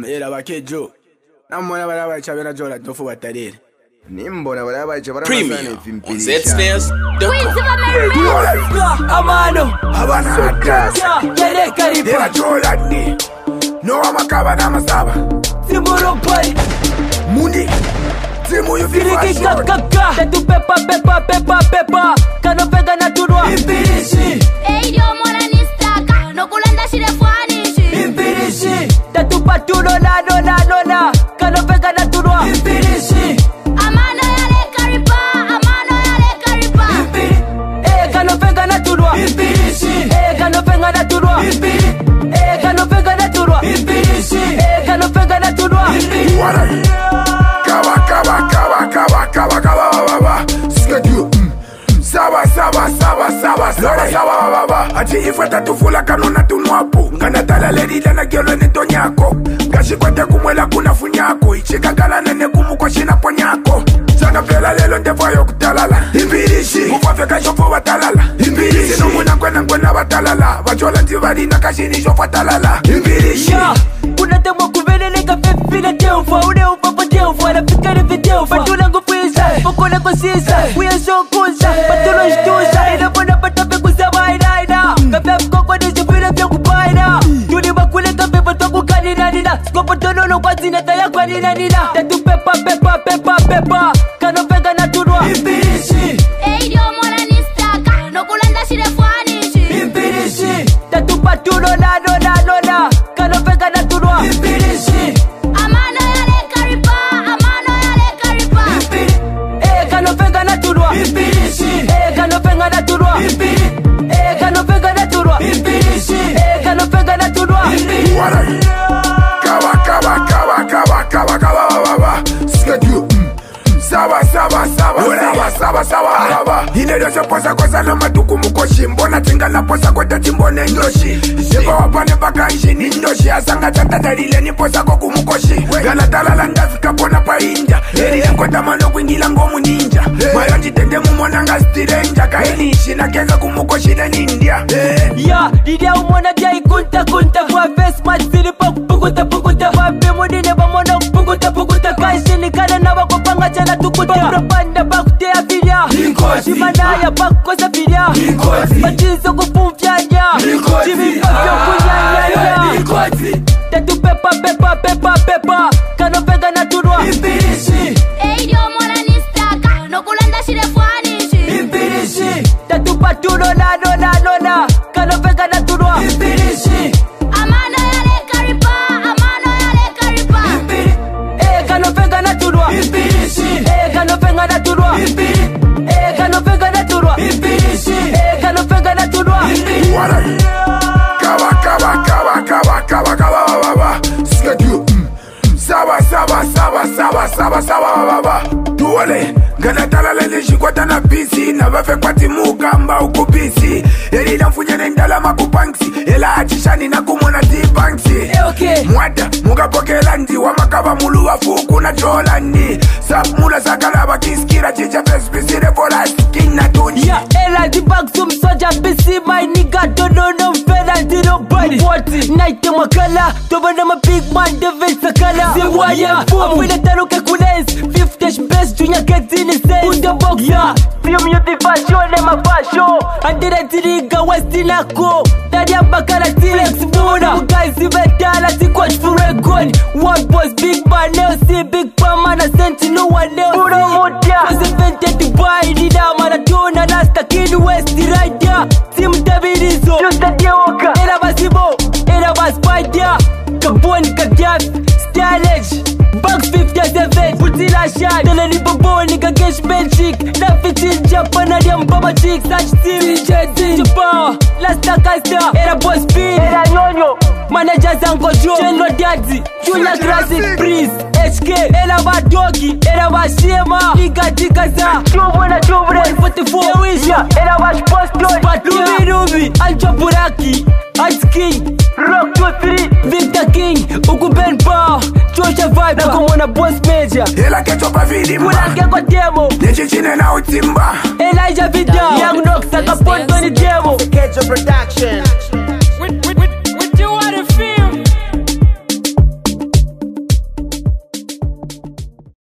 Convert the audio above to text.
Era bakejo. Namona baraba chabera jola tofu batarere. Nimbona baraba chabera Premium on zstairs.com. Amano abana gas yere karibu era jola ni no amakaba na masaba Timuro boy mundi timu yu Kiriki kakaka Tetu pepa Kano pega na turwa Impirishi Eidio moranistaka no kulanda shire fwanishi Impirishi Tetu patu nona Kano pega na turwa Impirishi Amano yale karipa Kano pega na turwa Impirishi Kano pega na turwa Impirishi Kano pega na turwa Impirishi Kano pega na turwa Impirishi Kaba Schedule Saba Ati ifweta tufula kanona tunwapo Ngana tala ledi lana kiolo netonyako Gashi kwete kumwela kuna funyako Ichika gala nene kumuko shina ponyako Sana pela lelo ndevoyo kutalala Impirishi Mufafya kashofo watalala Impirishi Sino muna kwena watalala Wachola ntivadi na kashini shofo talala Impirishi Kuna temo kuveleleka fefina teufwa Uneupa pa teufwa na fikari viteufwa Fatula ngufisa, fokona kosisa Uya sokusa, patulo shtusa Inapona patape kusama inaina Kapea mkoko nisifina pia kupaina Tuni makule kape pato kukanina Skopo tonono kwa zinata ya kwa nina Tetu pepa Kano pega na turwa Impirishi Eidio moranistaka no kulanda shire fwanishi Impirishi Tetu patu nona Kano pega na turwa Impirishi Amano yale karipa Kano pega na turwa Impirishi Kano pega na turwa Impirishi Kano pega na turwa Impirishi Kano pega na turwa Kaba Schedule Saba Inedo se posa kosa na matuku mukoshi Mbona tinga na posa kweta chimbone ndoshi Shiko wapane baka ishi ni ndoshi Asanga chata dalile ni posa koku mukoshi Gala talala ndafika pona pa inja Erile kweta mano kuingila ngomu ninja Mayo njitende mumonanga stirenja Kaini ishi na kenga kumukoshi na nindia Ya, didia umona jai kunta Kwa face match silipa pukuta Wapi mudine bamona pukuta Kaishini kana na wakopanga chana tukuta Propanda bakutea filia Shimanaya bakosa filia Machizo kufumfyanya Chimipafyo kunyanyanya Tetu pepa Kano pega na turwa Impirishi Eidio moranistaka no kulanda shire fwanishi Impirishi Tetu patu nona Kano pega na turwa Impirishi Amano yale karipa Kano pega na turwa Impirishi Kano pega na turwa Impirishi Kano pega na turwa Impirishi Kano pega na turwa Kaba Schedule Saba Tuole Gana talala nishikwata na pisi Na vafe kwa timuka mba uko pisi Eri na mfunye nendala makupangsi Ela achishani na kumona tibanksi Mwada muga pokela ndi Wamakaba mulu wa fuku na chola ndi Sap mula sakalaba kiskira Chicha fespisi revola skin na tuni Yeah, ela di bag some soja busy My nigga don't know no fella Dino body 40 night makala Toba na ma big man devil sakala Siwaya Afwile taruke kules 50 best Junior ketini says Put the box yeah Film you the fashion Nema fashion Andira tiriga westinako Dadia bakara T-Rex Muna Guys ivetala Si coach for a gun One boss big man Leo si big man Na senti no one Leo si Puro moja Was invented to buy Nida maratona Nasta Kid West Rider Team Davidizo Justa Dioka Era basibo Era baspider Kaboni kagaf Stylage Bucks 57 Putila shot Teleni bobo nigga gesh magic Nafitin Japan Adiam baba chick Such team DJ Power Lasta Kasta Era boss speed Era nyonyo Manager Zango Joe General Daddy Junior Classic Breeze HK Era ba doggy Era ba shema Liga Tikaza Chubu na chubre 144 Ewisha Era ba Spostone Ruby Aljo Buraki Ice King Rock 23 Victor King Uku Ben Bar Chosha Vibe Na kumona Boss Major Ela kecho pa vidi mba Muna kwa demo Nechichine na utimba Elijah Vida Young Nox Akapoto ni demo Kecho Production